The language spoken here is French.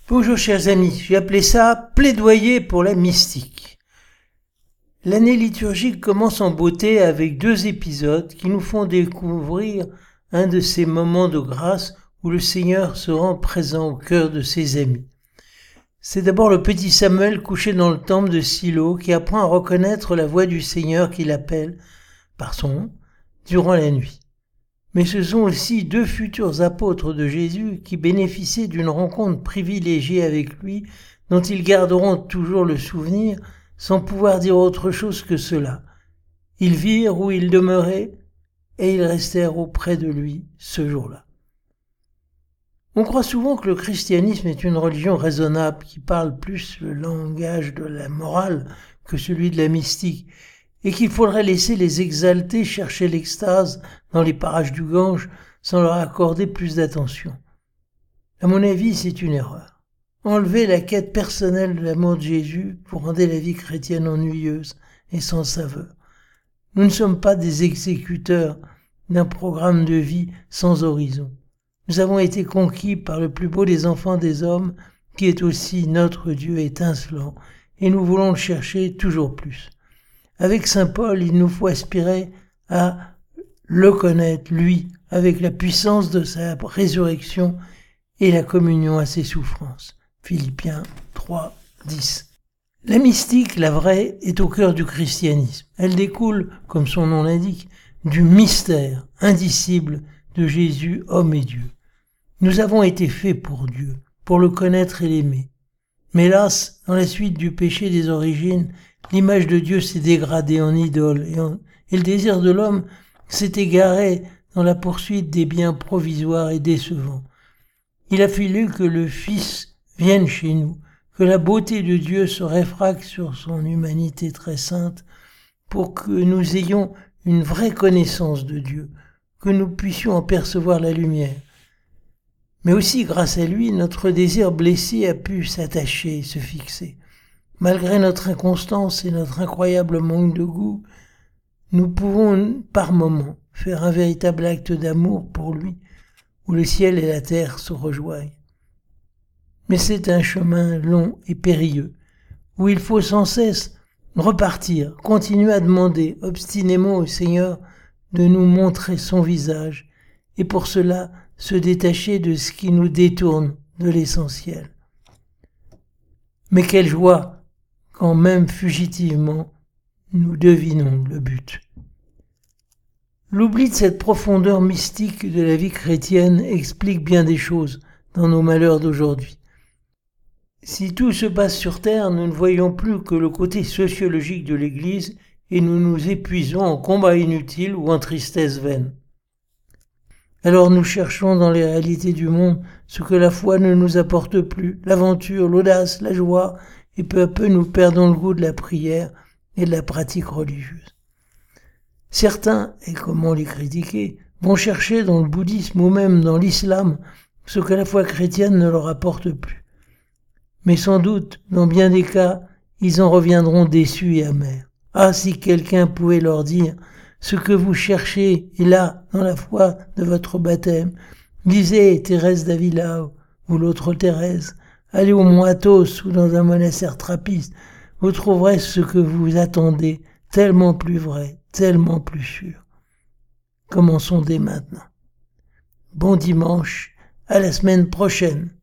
Bonjour chers amis, j'ai appelé ça plaidoyer pour la mystique. L'année liturgique commence en beauté avec 2 épisodes qui nous font découvrir un de ces moments de grâce où le Seigneur se rend présent au cœur de ses amis. C'est d'abord le petit Samuel couché dans le temple de Silo qui apprend à reconnaître la voix du Seigneur qui l'appelle par son nom durant la nuit. Mais ce sont aussi 2 futurs apôtres de Jésus qui bénéficient d'une rencontre privilégiée avec lui, dont ils garderont toujours le souvenir, sans pouvoir dire autre chose que cela. Ils virent où il demeurait, et ils restèrent auprès de lui ce jour-là. On croit souvent que le christianisme est une religion raisonnable, qui parle plus le langage de la morale que celui de la mystique, et qu'il faudrait laisser les exaltés chercher l'extase dans les parages du Gange sans leur accorder plus d'attention. À mon avis, c'est une erreur. Enlever la quête personnelle de l'amour de Jésus pour rendre la vie chrétienne ennuyeuse et sans saveur. Nous ne sommes pas des exécuteurs d'un programme de vie sans horizon. Nous avons été conquis par le plus beau des enfants des hommes, qui est aussi notre Dieu étincelant, et nous voulons le chercher toujours plus. Avec saint Paul, il nous faut aspirer à le connaître, lui, avec la puissance de sa résurrection et la communion à ses souffrances. Philippiens 3, 10. La mystique, la vraie, est au cœur du christianisme. Elle découle, comme son nom l'indique, du mystère indicible de Jésus, homme et Dieu. Nous avons été faits pour Dieu, pour le connaître et l'aimer. Mais hélas, dans la suite du péché des origines, l'image de Dieu s'est dégradée en idole et le désir de l'homme s'est égaré dans la poursuite des biens provisoires et décevants. Il a fallu que le Fils vienne chez nous, que la beauté de Dieu se réfracte sur son humanité très sainte pour que nous ayons une vraie connaissance de Dieu, que nous puissions en percevoir la lumière. Mais aussi, grâce à lui, notre désir blessé a pu s'attacher et se fixer. Malgré notre inconstance et notre incroyable manque de goût, nous pouvons, par moments, faire un véritable acte d'amour pour lui, où le ciel et la terre se rejoignent. Mais c'est un chemin long et périlleux, où il faut sans cesse repartir, continuer à demander obstinément au Seigneur de nous montrer son visage, et pour cela se détacher de ce qui nous détourne de l'essentiel. Mais quelle joie, quand même fugitivement, nous devinons le but. L'oubli de cette profondeur mystique de la vie chrétienne explique bien des choses dans nos malheurs d'aujourd'hui. Si tout se passe sur terre, nous ne voyons plus que le côté sociologique de l'Église et nous nous épuisons en combats inutiles ou en tristesse vaine. Alors nous cherchons dans les réalités du monde ce que la foi ne nous apporte plus, l'aventure, l'audace, la joie, et peu à peu nous perdons le goût de la prière et de la pratique religieuse. Certains, et comment les critiquer, vont chercher dans le bouddhisme ou même dans l'islam ce que la foi chrétienne ne leur apporte plus. Mais sans doute, dans bien des cas, ils en reviendront déçus et amers. Ah, si quelqu'un pouvait leur dire ce que vous cherchez est là, dans la foi de votre baptême. Lisez Thérèse d'Avila ou l'autre Thérèse. Allez au Mont Athos ou dans un monastère trappiste. Vous trouverez ce que vous attendez, tellement plus vrai, tellement plus sûr. Commençons dès maintenant. Bon dimanche, à la semaine prochaine.